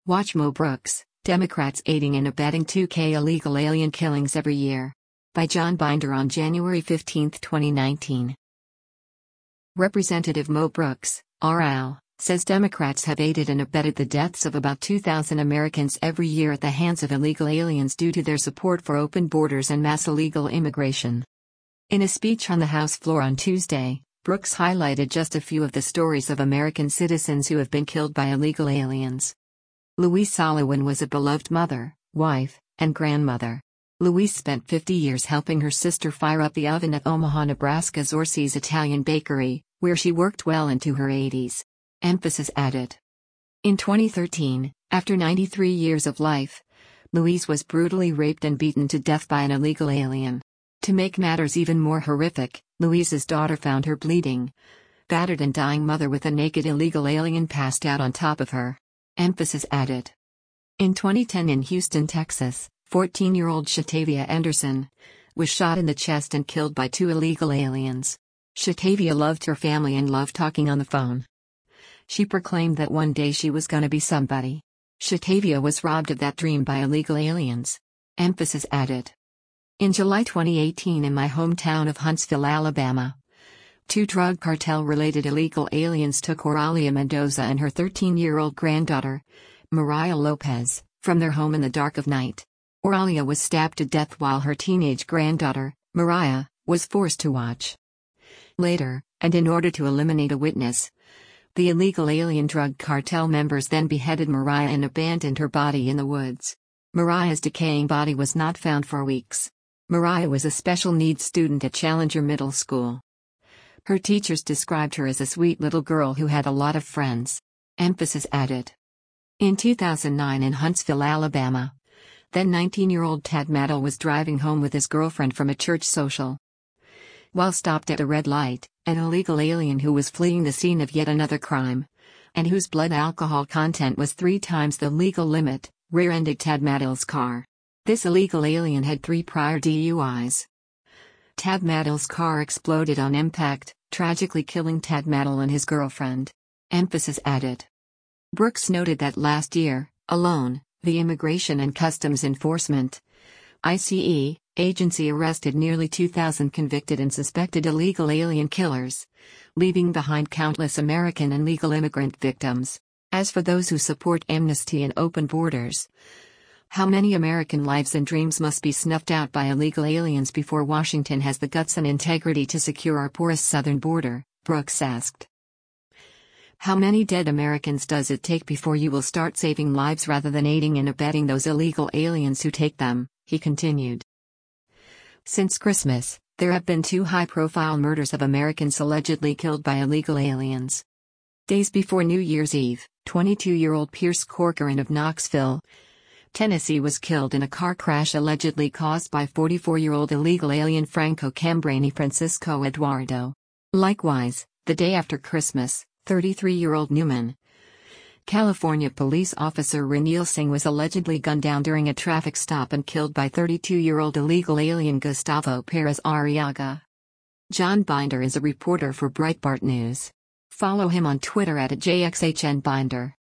Watch Mo Brooks, Democrats aiding and abetting 2K illegal alien killings every year. By John Binder on January 15, 2019. Representative Mo Brooks, RL, says Democrats have aided and abetted the deaths of about 2,000 Americans every year at the hands of illegal aliens due to their support for open borders and mass illegal immigration. In a speech on the House floor on Tuesday, Brooks highlighted just a few of the stories of American citizens who have been killed by illegal aliens. Louise Solowin was a beloved mother, wife, and grandmother. Louise spent 50 years helping her sister fire up the oven at Omaha, Nebraska's Orsi's Italian Bakery, where she worked well into her 80s. Emphasis added. In 2013, after 93 years of life, Louise was brutally raped and beaten to death by an illegal alien. To make matters even more horrific, Louise's daughter found her bleeding, battered and dying mother with a naked illegal alien passed out on top of her. Emphasis added. In 2010 in Houston, Texas, 14-year-old Shatavia Anderson was shot in the chest and killed by 2 illegal aliens. Shatavia loved her family and loved talking on the phone. She proclaimed that one day she was gonna be somebody. Shatavia was robbed of that dream by illegal aliens. Emphasis added. In July 2018 in my hometown of Huntsville, Alabama, 2 drug cartel-related illegal aliens took Oralia Mendoza and her 13-year-old granddaughter, Mariah Lopez, from their home in the dark of night. Oralia was stabbed to death while her teenage granddaughter, Mariah, was forced to watch. Later, and in order to eliminate a witness, the illegal alien drug cartel members then beheaded Mariah and abandoned her body in the woods. Mariah's decaying body was not found for weeks. Mariah was a special needs student at Challenger Middle School. Her teachers described her as a sweet little girl who had a lot of friends. Emphasis added. In 2009 in Huntsville, Alabama, then 19-year-old Tad Maddell was driving home with his girlfriend from a church social. While stopped at a red light, an illegal alien who was fleeing the scene of yet another crime, and whose blood alcohol content was 3 times the legal limit, rear-ended Tad Maddell's car. This illegal alien had 3 prior DUIs. Tad Maddell's car exploded on impact, tragically killing Tad Maddell and his girlfriend. Emphasis added. Brooks noted that last year, alone, the Immigration and Customs Enforcement (ICE) agency arrested nearly 2,000 convicted and suspected illegal alien killers, leaving behind countless American and legal immigrant victims. As for those who support amnesty and open borders, how many American lives and dreams must be snuffed out by illegal aliens before Washington has the guts and integrity to secure our porous southern border? Brooks asked. How many dead Americans does it take before you will start saving lives rather than aiding and abetting those illegal aliens who take them? He continued. Since Christmas, there have been 2 high-profile murders of Americans allegedly killed by illegal aliens. Days before New Year's Eve, 22-year-old Pierce Corcoran of Knoxville, Tennessee was killed in a car crash allegedly caused by 44-year-old illegal alien Franco Cambrini Francisco Eduardo. Likewise, the day after Christmas, 33-year-old Newman, California police officer Ranil Singh was allegedly gunned down during a traffic stop and killed by 32-year-old illegal alien Gustavo Perez Arriaga. John Binder is a reporter for Breitbart News. Follow him on Twitter @JXHNBinder.